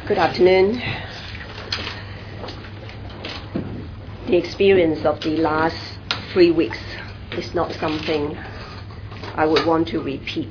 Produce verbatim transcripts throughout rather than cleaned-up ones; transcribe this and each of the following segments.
Good afternoon. The experience of the last three weeks is not something I would want to repeat.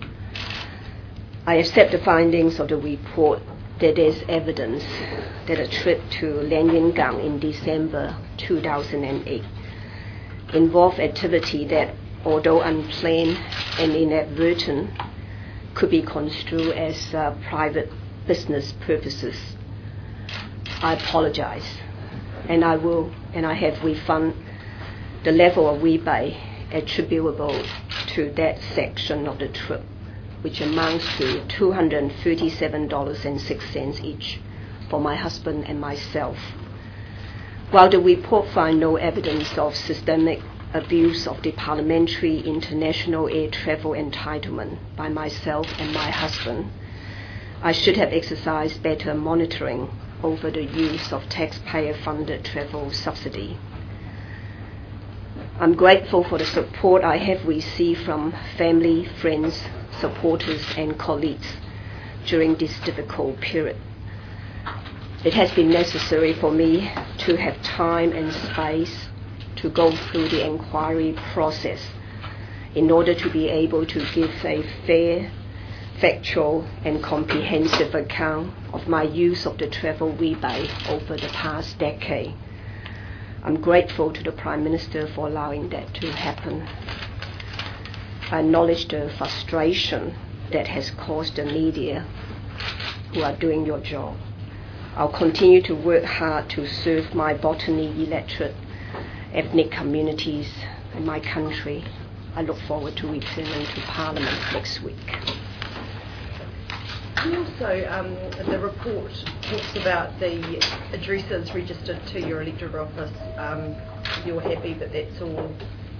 I accept the findings of the report that there is evidence that a trip to Lanyingang in December two thousand eight involved activity that, although unplanned and inadvertent, could be construed as uh, private business purposes. I apologize, and I will, and I have refunded the level of rebate attributable to that section of the trip, which amounts to two hundred thirty-seven dollars and six cents each for my husband and myself. While the report finds no evidence of systemic abuse of the parliamentary international air travel entitlement by myself and my husband, I should have exercised better monitoring over the use of taxpayer-funded travel subsidy. I'm grateful for the support I have received from family, friends, supporters and colleagues during this difficult period. It has been necessary for me to have time and space to go through the inquiry process in order to be able to give a fair, factual and comprehensive account of my use of the travel rebate over the past decade. I'm grateful to the Prime Minister for allowing that to happen. I acknowledge the frustration that has caused the media who are doing your job. I'll continue to work hard to serve my botany electorate, ethnic communities in my country. I look forward to returning to Parliament next week. And also, um, the report talks about the addresses registered to your electoral office. Um, you're happy that that's all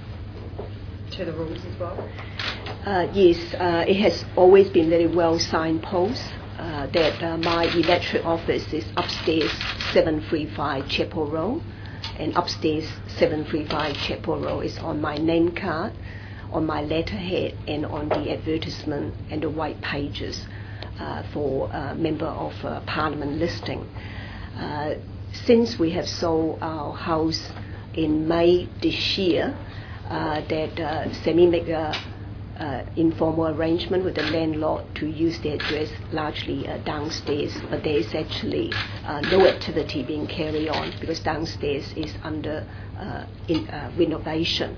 to the rules as well? Uh, yes, uh, it has always been very well signposted uh, that uh, my electorate office is upstairs seven thirty-five Chapel Road, and upstairs seven thirty-five Chapel Road is on my name card, on my letterhead, and on the advertisement and the white pages uh, for uh, member of uh, Parliament listing. Uh, since we have sold our house in May this year, uh, that uh, Semi make a uh, informal arrangement with the landlord to use the address largely uh, downstairs, but there is actually uh, no activity being carried on because downstairs is under uh, in, uh, renovation.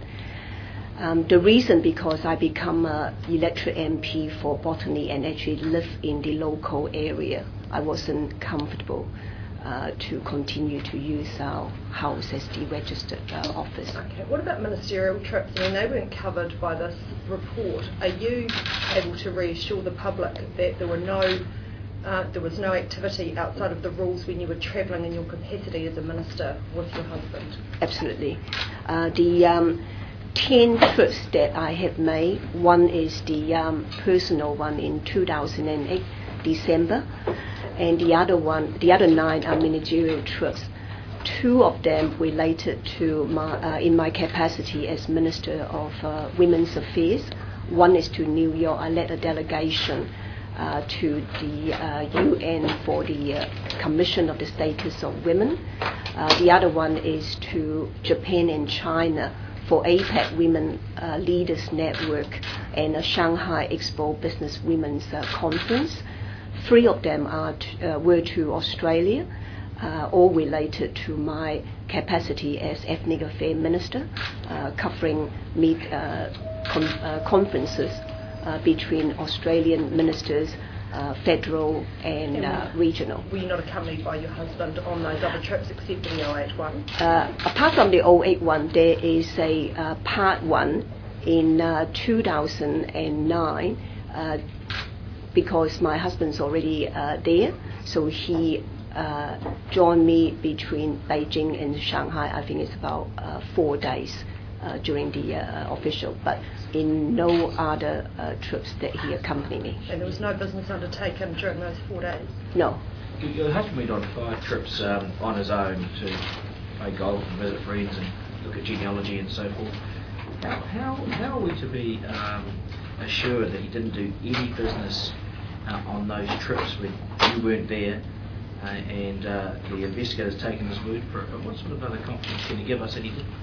Um, the reason because I become a electorate M P for Botany and actually live in the local area, I wasn't comfortable uh, to continue to use our house as the registered uh, office. Okay. What about ministerial trips? I mean, they weren't covered by this report. Are you able to reassure the public that there were no uh, there was no activity outside of the rules when you were travelling in your capacity as a minister with your husband? Absolutely. Uh, the um, ten trips that I have made, one is the um, personal one in two thousand eight, December, and the other one, the other nine are managerial trips. Two of them related to my, uh, in my capacity as Minister of uh, Women's Affairs. One is to New York. I led a delegation uh, to the uh, U N for the uh, Commission of the Status of Women. Uh, the other one is to Japan and China for APEC Women uh, Leaders Network and a Shanghai Expo Business Women's uh, Conference. Three of them are t- uh, were to Australia, uh, all related to my capacity as Ethnic Affairs Minister, uh, covering meet, uh, con- uh, conferences uh, between Australian ministers, uh, federal and, and uh, regional. Were you not accompanied by your husband on those other trips except for the oh eight one? Uh, apart from the oh eight one, there is a uh, part one in uh, two thousand nine uh, because my husband's already uh, there, so he uh, joined me between Beijing and Shanghai. I think it's about uh, four days uh, during the uh, official, but in no other uh, trips that he accompanied me. And there was no business undertaken during those four days? No. Your husband went on five trips um, on his own to play golf and visit friends and look at genealogy and so forth. How, how, how are we to be um, assured that he didn't do any business uh, on those trips when you weren't there uh, and uh, the investigator's taken his word for it. But what sort of other confidence can you give us that he didn't?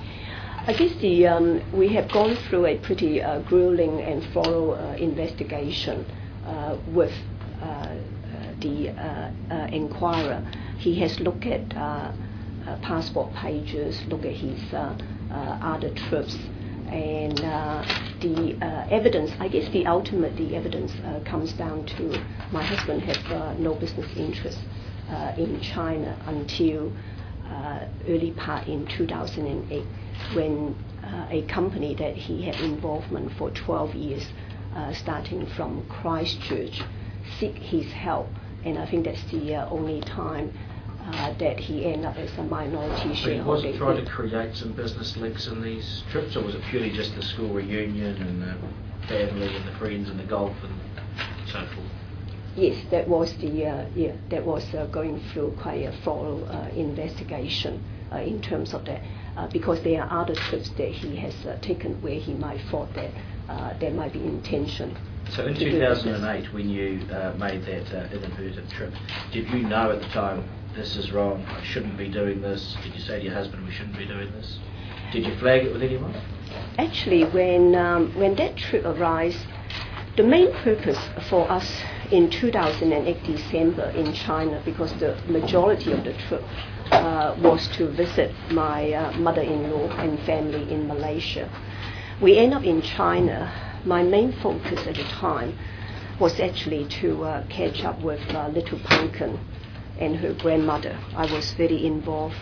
I guess the um, we have gone through a pretty uh, grueling and thorough uh, investigation uh, with uh, uh, the uh, uh, inquirer. He has looked at uh, uh, passport pages, looked at his uh, uh, other trips, and uh, the uh, evidence. I guess the ultimate the evidence uh, comes down to my husband had uh, no business interest uh, in China until uh, early part in two thousand eight. When uh, a company that he had involvement for twelve years, uh, starting from Christchurch, seek his help, and I think that's the uh, only time uh, that he ended up as a minority But shareholder. he wasn't trying to create some business links in these trips, or was it purely just the school reunion and the family and the friends and the golf and so forth? Yes, that was the uh, yeah that was uh, going through quite a thorough uh, investigation uh, in terms of that. Uh, because there are other trips that he has uh, taken where he might thought that uh, there might be intention. So in two thousand eight, when you uh, made that uh, inadvertent trip, did you know at the time, this is wrong, I shouldn't be doing this? Did you say to your husband, we shouldn't be doing this? Did you flag it with anyone? Actually, when, um, when that trip arrived, the main purpose for us in two thousand eight December in China, because the majority of the trip uh, was to visit my uh, mother-in-law and family in Malaysia. We end up in China. My main focus at the time was actually to uh, catch up with uh, little Pumpkin and her grandmother. I was very involved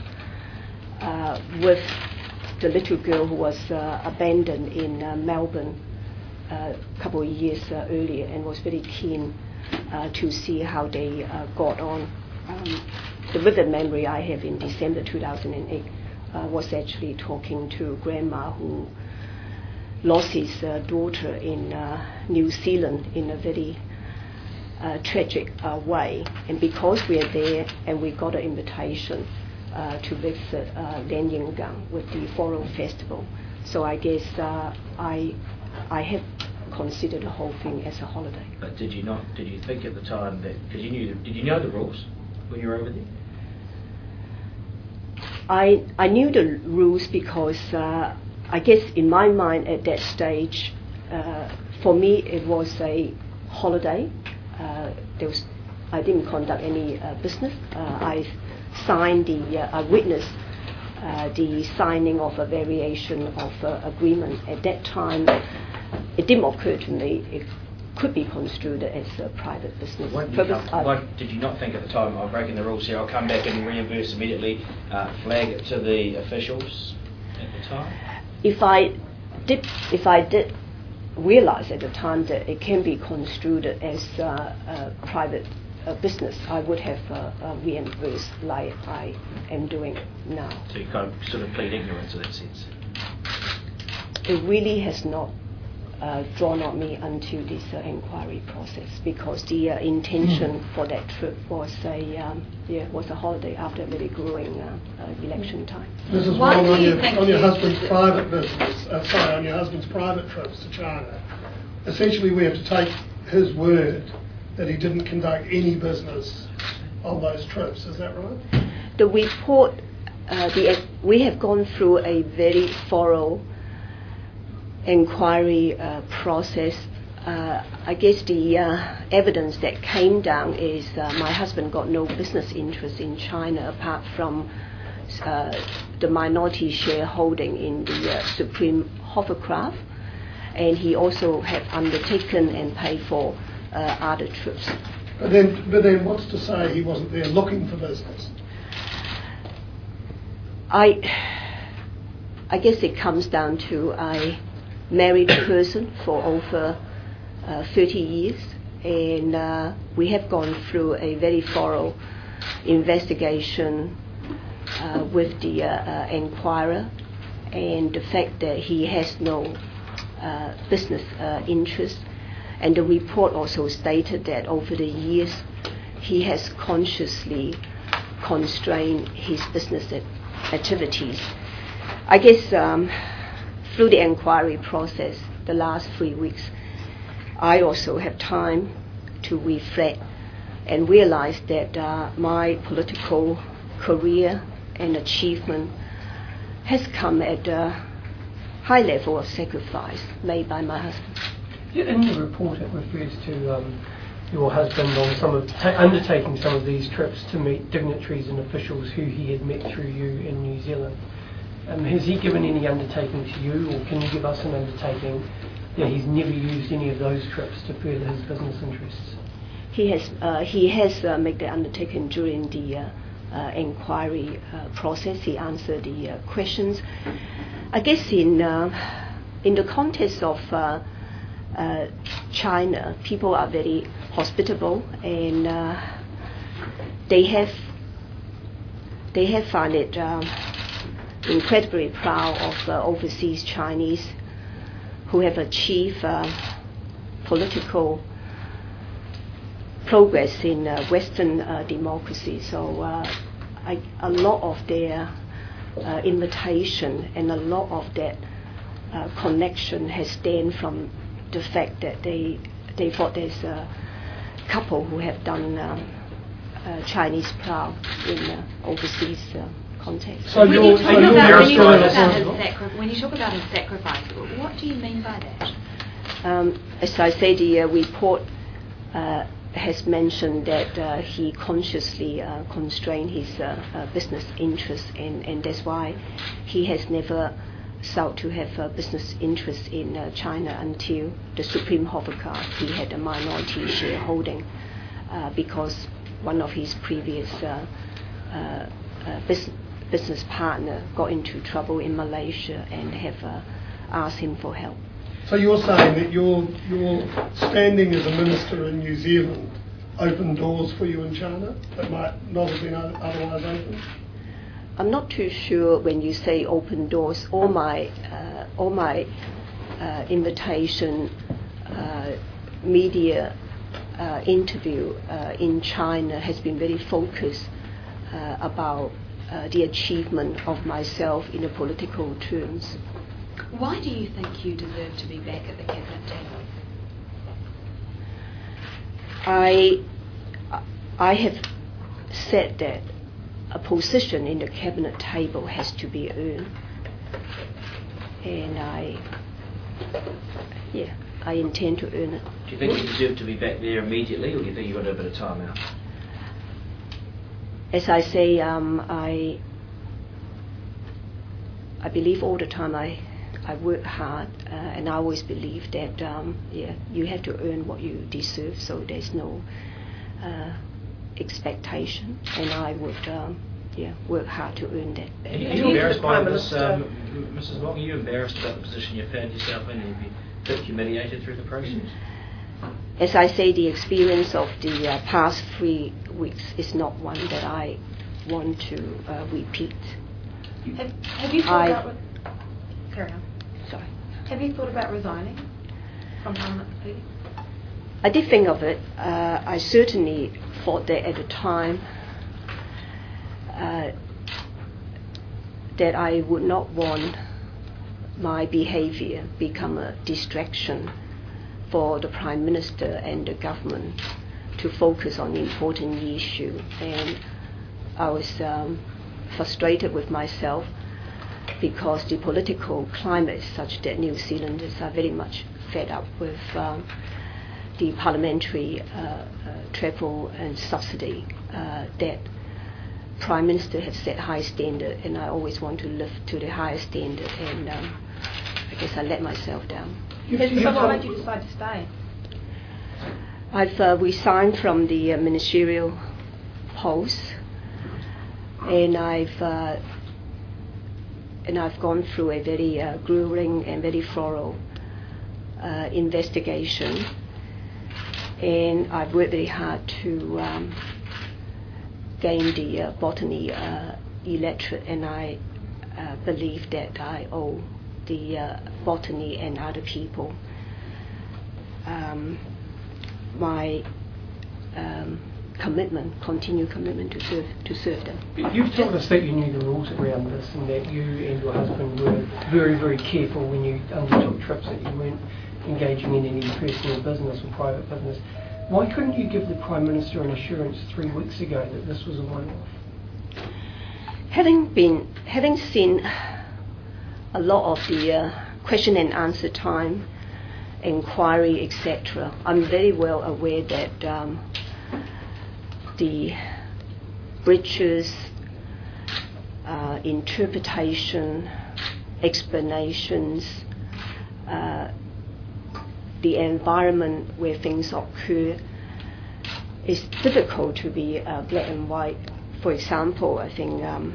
uh, with the little girl who was uh, abandoned in uh, Melbourne a couple of years uh, earlier, and was very keen uh, to see how they uh, got on. Um, the vivid memory I have in December two thousand eight uh, was actually talking to Grandma, who lost his uh, daughter in uh, New Zealand in a very uh, tragic uh, way. And because we are there and we got an invitation uh, to visit uh, Lanyingang with the Floral Festival, so I guess uh, I I have considered the whole thing as a holiday. But did you not? Did you think at the time that, because you knew, did you know the rules when you were over there? I I knew the rules because uh, I guess in my mind at that stage, uh, for me it was a holiday. Uh, there was I didn't conduct any uh, business. Uh, I signed the uh, I witnessed uh, the signing of a variation of uh, agreement. At that time, it didn't occur to me it could be construed as a private business. Why did, Purpose, come, why did you not think at the time, I'm breaking the rules here, I'll come back and reimburse immediately, uh, flag it to the officials at the time? If I did, if I did realize at the time that it can be construed as uh, a private uh, business, I would have uh, uh, reimbursed like I am doing now. So you kind of sort of plead ignorance in that sense? It really has not Uh, drawn on me until this uh, inquiry process, because the uh, intention for that trip was a um, yeah was a holiday after a very grueling uh, uh, election time. This is Why wrong do on you your, think on your you- husband's private business. Uh, sorry, on your husband's private trips to China. Essentially, we have to take his word that he didn't conduct any business on those trips. Is that right? The report, uh, the we have gone through a very thorough inquiry uh, process. Uh, I guess the uh, evidence that came down is uh, my husband got no business interest in China apart from uh, the minority shareholding in the uh, Supreme Hovercraft, and he also had undertaken and paid for uh, other trips. But then, but then, what's to say he wasn't there looking for business? I, I guess it comes down to I. married person for over uh, thirty years, and uh, we have gone through a very thorough investigation uh, with the uh, uh, inquirer, and the fact that he has no uh, business uh, interest, and the report also stated that over the years he has consciously constrained his business activities. I guess um, through the inquiry process, the last three weeks, I also have time to reflect and realized that uh, my political career and achievement has come at a high level of sacrifice made by my husband. Yeah, in the report it refers to um, your husband on some of ta- undertaking some of these trips to meet dignitaries and officials who he had met through you in New Zealand. Um, has he given any undertaking to you, or can you give us an undertaking that he's never used any of those trips to further his business interests? He has uh, he has uh, made the undertaking during the uh, uh, inquiry uh, process. He answered the uh, questions. I guess in uh, in the context of uh, uh, China, people are very hospitable, and uh, they have they have found it um, incredibly proud of uh, overseas Chinese who have achieved uh, political progress in uh, Western uh, democracy. So uh, I, a lot of their uh, invitation and a lot of that uh, connection has stemmed from the fact that they they thought there's a couple who have done um, uh, Chinese proud in uh, overseas uh, context. So when, you talk so about, when, you talk about responsible. his sacri- when you talk about his sacrifice, what do you mean by that? Um, as I say, the uh, report uh, has mentioned that uh, he consciously uh, constrained his uh, uh, business interests, and, and that's why he has never sought to have a business interest in uh, China until the Supreme Hovercar. He had a minority shareholding uh, because one of his previous uh, uh, uh, bus- business partner got into trouble in Malaysia and have uh, asked him for help. So you're saying that your your standing as a minister in New Zealand opened doors for you in China that might not have been otherwise open? I'm not too sure when you say open doors. All my uh, all my uh, invitation, uh, media uh, interview uh, in China has been very focused uh, about uh, the achievement of myself in the political terms. Why do you think you deserve to be back at the cabinet table? I I have said that a position in the cabinet table has to be earned, and I yeah I intend to earn it. Do you think you deserve to be back there immediately, or do you think you've got a bit of time out? As I say, um, I I believe all the time I I work hard, uh, and I always believe that um, yeah you have to earn what you deserve. So there's no uh, expectation, and I would um, yeah work hard to earn that back. Are you, are And you he's the embarrassed by Prime this, Minister. um, Missus Wong? Are you embarrassed about the position you found yourself in? Have you been a bit humiliated through the process? As I say, the experience of the uh, past three weeks is not one that I want to uh, repeat. Have, have you thought I- about... Re- Carry on. Sorry. Have you thought about resigning from Parliament, please? I did think of it. Uh, I certainly thought that at the time uh, that I would not want my behaviour become a distraction for the Prime Minister and the government to focus on important issue. And I was um, frustrated with myself because the political climate is such that New Zealanders are very much fed up with um, the parliamentary uh, uh, treble and subsidy uh, that Prime Minister has set high standard, and I always want to live to the higher standard, and um, I guess I let myself down. So what made you decide to stay? I've uh, resigned from the uh, ministerial post, and I've uh, and I've gone through a very uh, grueling and very thorough uh, investigation, and I've worked very hard to um, gain the uh, botany uh, electorate, and I uh, believe that I owe the uh, botany and other people um, my um, commitment, continued commitment to serve to serve them. You've told us that you knew the rules around this and that you and your husband were very, very careful when you undertook trips, that you weren't engaging in any personal business or private business. Why couldn't you give the Prime Minister an assurance three weeks ago that this was a one-off? Having been, having seen a lot of the uh, question and answer time, inquiry, et cetera, I'm very well aware that um, the breaches, uh, interpretation, explanations, uh, the environment where things occur is difficult to be uh, black and white. For example, I think um,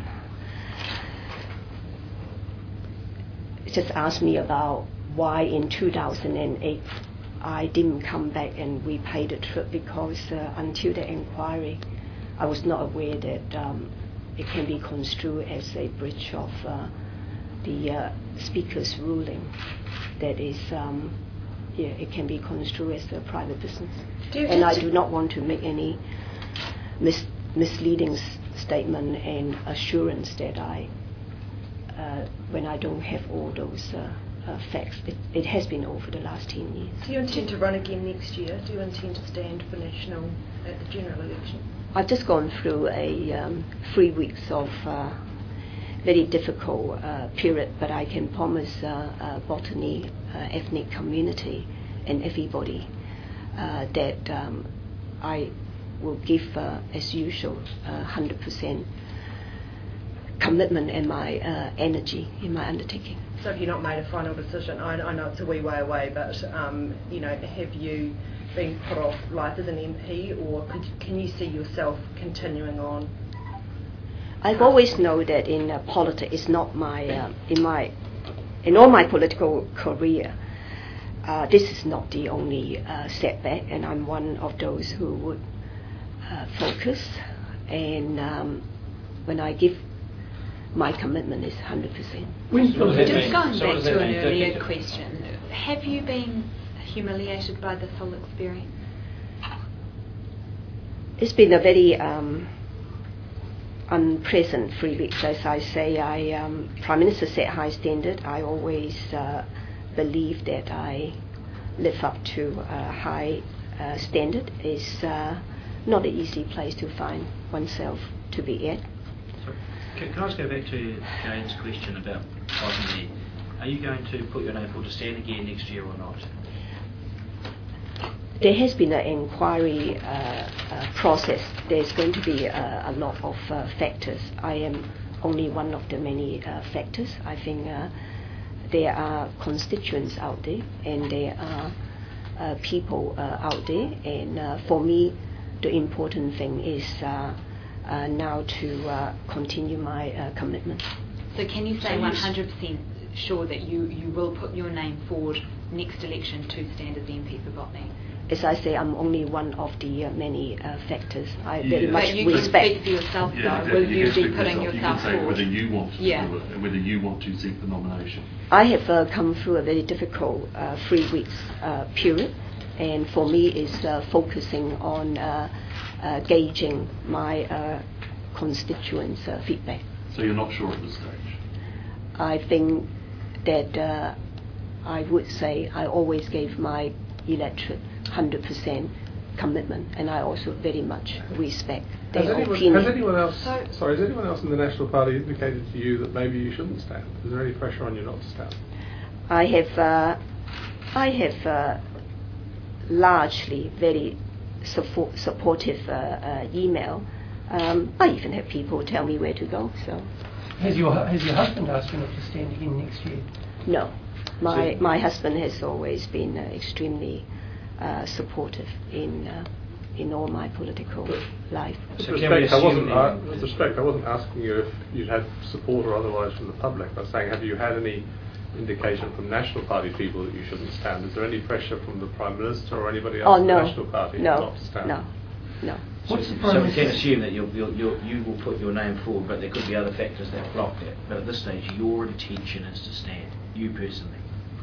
just asked me about why in two thousand eight I didn't come back and repay the trip, because uh, until the inquiry I was not aware that um, it can be construed as a breach of uh, the uh, Speaker's ruling. That is, um, yeah, it can be construed as a private business. And I do not want to make any mis- misleading s- statement and assurance that I, uh, when I don't have all those uh, uh, facts. It, it has been over the last ten years. Do you intend to run again next year? Do you intend to stand for National at the general election? I've just gone through a um, three weeks of uh, very difficult uh, period, but I can promise uh, uh, Botany uh, ethnic community and everybody uh, that um, I will give, uh, as usual, uh, one hundred percent commitment and my uh, energy in my undertaking. So have you not made a final decision? I, I know it's a wee way away, but um, you know, have you been put off life as an M P, or could, can you see yourself continuing on? I've always known that in uh, politics, it's not my uh, in my in all my political career. Uh, this is not the only uh, setback, and I'm one of those who would uh, focus. And um, when I give my commitment, is one hundred percent. Just going back to an earlier question, have you been humiliated by this whole experience? It's been a very um, unpleasant three weeks, as I say. I um, Prime Minister set high standard. I always uh, believe that I live up to a high uh, standard. It's uh, not an easy place to find oneself to be at. Sorry. Can, can I just go back to Jane's question about Botany? Are you going to put your name forward to stand again next year or not? There has been an inquiry uh, uh, process. There's going to be uh, a lot of uh, factors. I am only one of the many uh, factors. I think uh, there are constituents out there, and there are uh, people uh, out there. And uh, for me, the important thing is uh, uh, now to uh, continue my uh, commitment. So can you say one hundred percent sure that you, you will put your name forward next election to stand as the M P for Botany? As I say, I'm only one of the uh, many uh, factors. I Yeah. very much but you respect. can speak for yourself, Yeah, though. Will exactly. you can speak be for putting yourself. yourself You can say forward? whether you want to Yeah. do it and whether you want to seek the nomination. I have uh, come through a very difficult uh, three weeks uh, period, and for me is uh, focusing on uh, uh, gauging my uh, constituents' uh, feedback. So you're not sure at this stage? I think that uh, I would say I always gave my electorate one hundred percent commitment, and I also very much respect their Has anyone, opinion. has anyone else? So- sorry, has anyone else in the National Party indicated to you that maybe you shouldn't stand? Is there any pressure on you not to stand? I have, uh, I have uh, largely very support, supportive uh, uh, email. Um, I even have people tell me where to go. So, Has your hu- has your husband asked you not to stand again next year? no, my So- my husband has always been uh, extremely uh, supportive in uh, in all my political life. So With can we respect, I wasn't, assume uh, then- with respect, I wasn't asking you if you'd had support or otherwise from the public. I was saying, have you had any indication from National Party people that you shouldn't stand? Is there any pressure from the Prime Minister or anybody else Oh in no, the National Party no, not to stand? no, no. What's the So Prime we can Minister's- assume that you'll, you'll, you'll, you will put your name forward, but there could be other factors that block that. But at this stage, your intention is to stand, you personally.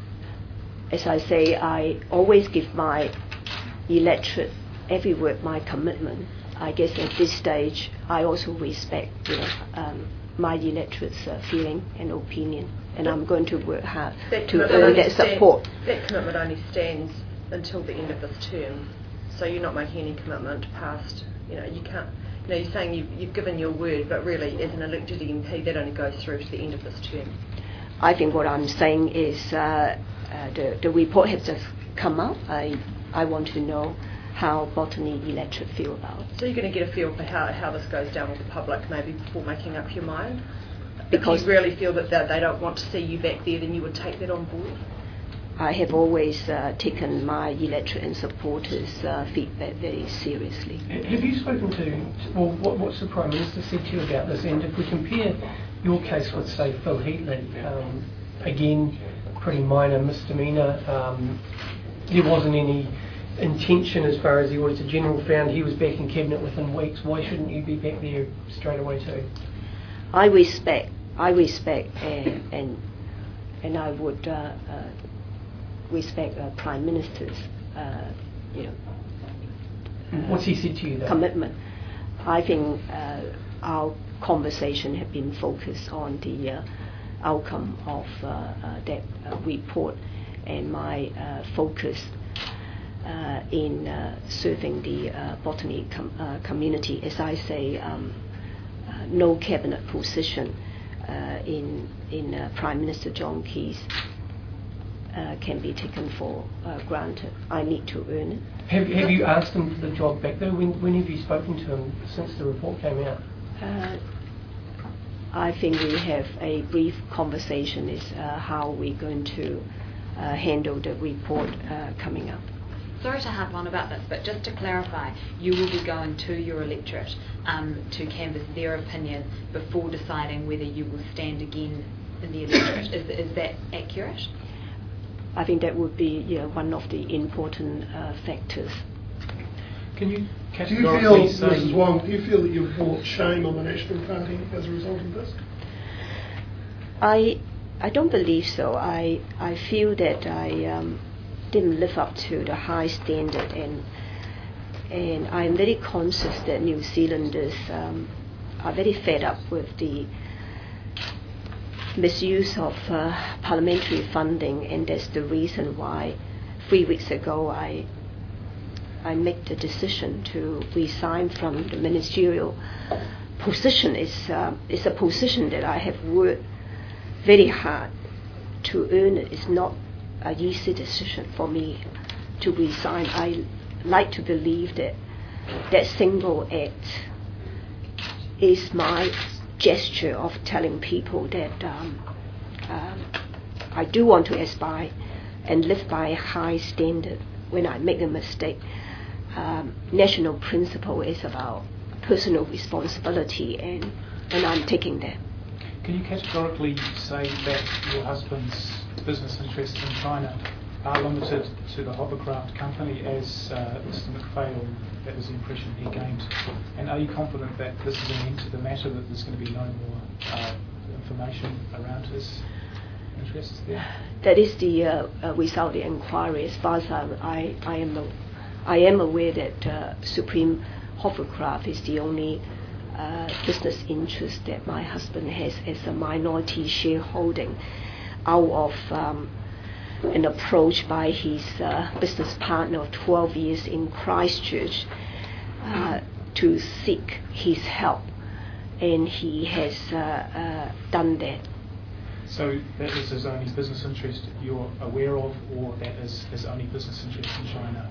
As I say, I always give my electorate every word my commitment. I guess at this stage, I also respect, you know, um, my electorate's uh, feeling and opinion, and I'm going to work hard That to commitment earn only that stand- support. That commitment only stands until the end of this term. So you're not making any commitment past, you know, you can't, you know, you're saying you've, you've given your word, but really as an elected M P that only goes through to the end of this term. I think what I'm saying is uh, uh, the, the report has just come out. I, I want to know how Botany electorate feel about it. So you're going to get a feel for how, how this goes down with the public maybe before making up your mind? Because if you really feel that they, they don't want to see you back there, then you would take that on board? I have always uh, taken my electorate and supporters' uh, feedback very seriously. Have you spoken to, well, what, what's the Prime Minister said to you about this? And if we compare your case with, say, Phil Heatley, um, again, pretty minor misdemeanour, um, there wasn't any intention as far as the Auditor General found, he was back in Cabinet within weeks. Why shouldn't you be back there straight away too? I respect, I respect, and and, and I would uh, uh, respect uh, Prime Minister's, uh, you know. What's he said to you, though? Commitment. I think uh, our conversation have been focused on the uh, outcome of uh, uh, that uh, report, and my uh, focus uh, in uh, serving the uh, botany com- uh, community. As I say, um, uh, no cabinet position uh, in in uh, Prime Minister John Key's uh, can be taken for uh, granted. I need to earn it. Have, have you asked him for the job back though? When, when have you spoken to him since the report came out? Uh, I think we have a brief conversation is uh, how we're going to uh, handle the report uh, coming up. Sorry to harp on about this, but just to clarify, you will be going to your electorate um, to canvass their opinion before deciding whether you will stand again in the electorate. Is, is that accurate? I think that would be you know, one of the important uh, factors. Can you Do you categorically feel, say... Missus Wong, do you feel that you've brought shame on the National Party as a result of this? I I don't believe so. I I feel that I um, didn't live up to the high standard, and and I'm very conscious that New Zealanders um, are very fed up with the misuse of uh, parliamentary funding, and that's the reason why three weeks ago I I made the decision to resign from the ministerial position. It's, uh, it's a position that I have worked very hard to earn it. It's not an easy decision for me to resign. I like to believe that that single act is my gesture of telling people that um, um, I do want to aspire and live by a high standard. When I make a mistake, um, national principle is about personal responsibility, and, and I'm taking that. Can you categorically say that your husband's business interests in China are limited to the Hovercraft company, as uh, Mister McPhail, that was the impression he gained? And are you confident that this is an end to the matter, that there's going to be no more uh, information around his interests there? That is the uh, uh, result of the inquiry. As far as I, I, I am, a, I am aware that uh, Supreme Hovercraft is the only uh, business interest that my husband has as a minority shareholding out of um, an approach by his uh, business partner of twelve years in Christchurch uh, to seek his help, and he has uh, uh, done that. So that is his only business interest you're aware of, or that is his only business interest in China?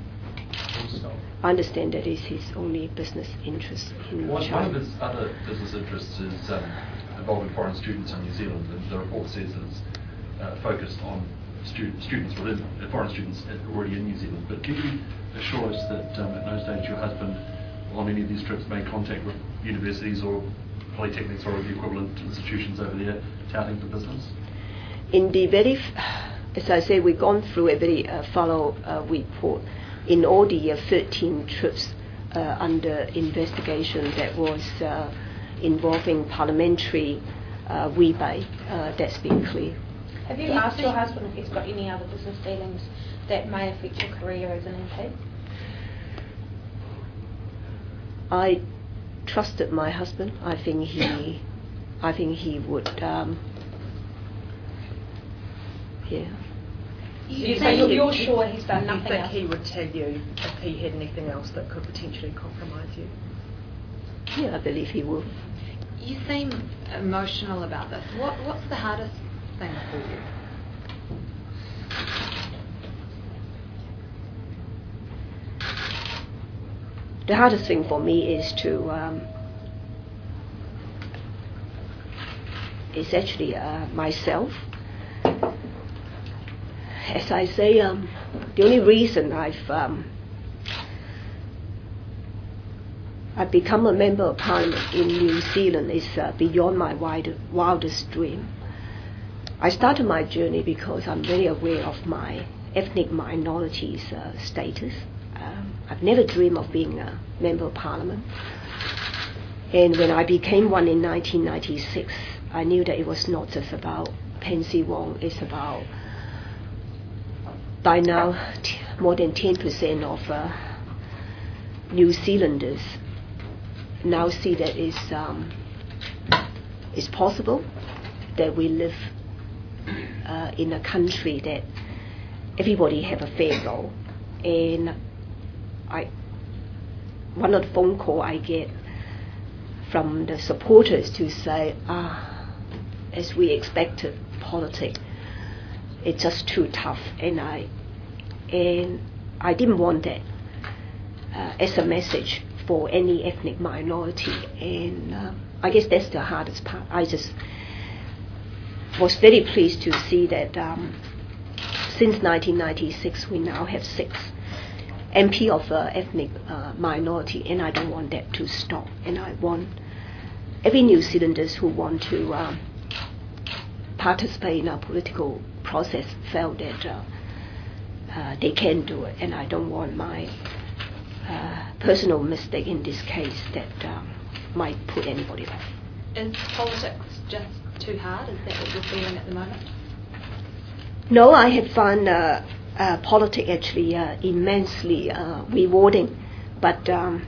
I understand that is his only business interest in One, China. one of his other business interests is um, involving foreign students in New Zealand, and the report says that it's uh, focused on student, students within, uh, foreign students already in New Zealand. But can you assure us that um, at no stage your husband on any of these trips made contact with universities or polytechnics or the equivalent institutions over there touting for business? In the very, as I say, we've gone through a very uh, thorough uh, report. In all the uh, thirteen trips uh, under investigation that was uh, involving parliamentary uh, rebate, uh, that's been clear. Have you asked your husband if he's got any other business dealings that may affect your career as an M P? I trusted my husband. I think he, I think he would. Um, yeah. You, You so think you're, he- you're sure he's done you nothing think else? he would tell you if he had anything else that could potentially compromise you? Yeah, I believe he will. You seem emotional about this. What What's the hardest thing for you? The hardest thing for me is to um, is actually uh, myself. As I say, um, the only reason I've um, I've become a member of Parliament in New Zealand is uh, beyond my wild, wildest dream. I started my journey because I'm very aware of my ethnic minorities' uh, status. Um, I've never dreamed of being a member of Parliament. And when I became one in nineteen ninety-six, I knew that it was not just about Pansy Wong, it's about, by now, t- more than ten percent of uh, New Zealanders now see that it's, um, it's possible that we live uh, in a country that everybody have a fair go. And I, one of the phone call I get from the supporters to say, ah, as we expected, politics, it's just too tough, and I, and I didn't want that uh, as a message for any ethnic minority, and uh, I guess that's the hardest part. I just was very pleased to see that um, since nineteen ninety-six we now have six M P of uh, ethnic uh, minority, and I don't want that to stop. And I want every New Zealanders who want to um, participate in our political process felt that uh, uh, they can do it, and I don't want my uh, personal mistake in this case that um, might put anybody off. Is politics just too hard? Is that what you're feeling at the moment? No, I have found uh, uh, politics actually uh, immensely uh, rewarding, but um,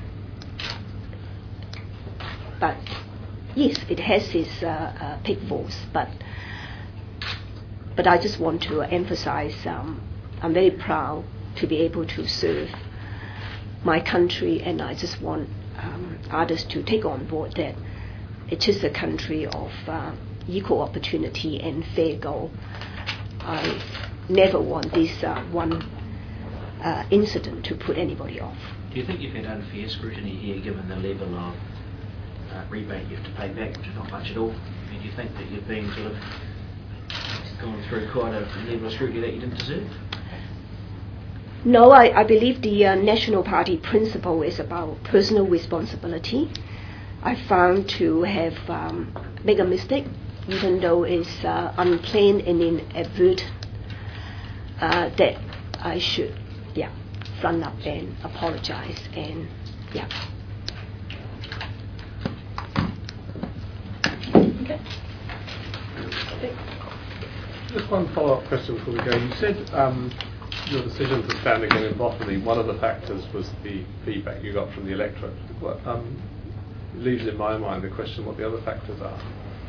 but yes, it has its uh, uh, pitfalls. But but I just want to emphasize um, I'm very proud to be able to serve my country, and I just want um, others to take on board that it is a country of uh, equal opportunity and fair go. I never want this uh, one uh, incident to put anybody off. Do you think you've had unfair scrutiny here, given the level of uh, rebate you have to pay back, which is not much at all? I mean, do you think that you've been sort of gone through quite a level of scrutiny that you didn't deserve? No, I, I believe the uh, National Party principle is about personal responsibility. I found to have um, made a mistake, even though it's uh, unplanned and inadvertent, uh, that I should, yeah, front up and apologize, and yeah. Okay. Just one follow-up question before we go. You said um, your decision to stand again in Botany, one of the factors was the feedback you got from the electorate. What, um, it leaves in my mind the question what the other factors are.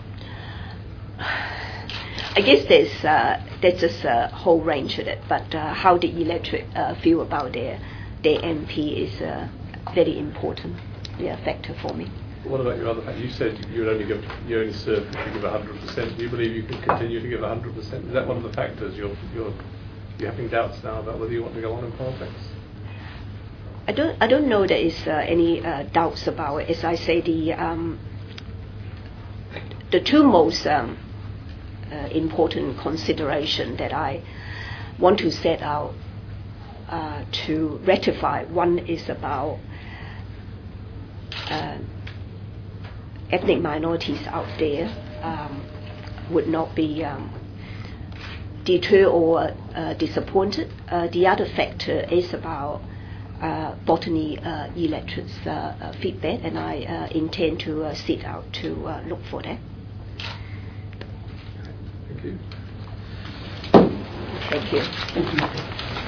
I guess there's uh, there's just a whole range of it, but uh, how the electorate uh, feel about their their M P is a very important yeah, factor for me. What about your other factors? You said you would only give, you only serve if you give one hundred percent. Do you believe you can continue to give one hundred percent? Is that one of the factors? You're you're you're having doubts now about whether you want to go on in politics? I don't I don't know there is uh, any uh, doubts about it. As I say, the um, the two most um, uh, important consideration that I want to set out uh, to rectify. One is about uh, ethnic minorities out there um, would not be um, deterred or uh, disappointed. Uh, the other factor is about uh, Botany uh, electorate's uh, uh, feedback, and I uh, intend to uh, sit out to uh, look for that. Thank you. Thank you.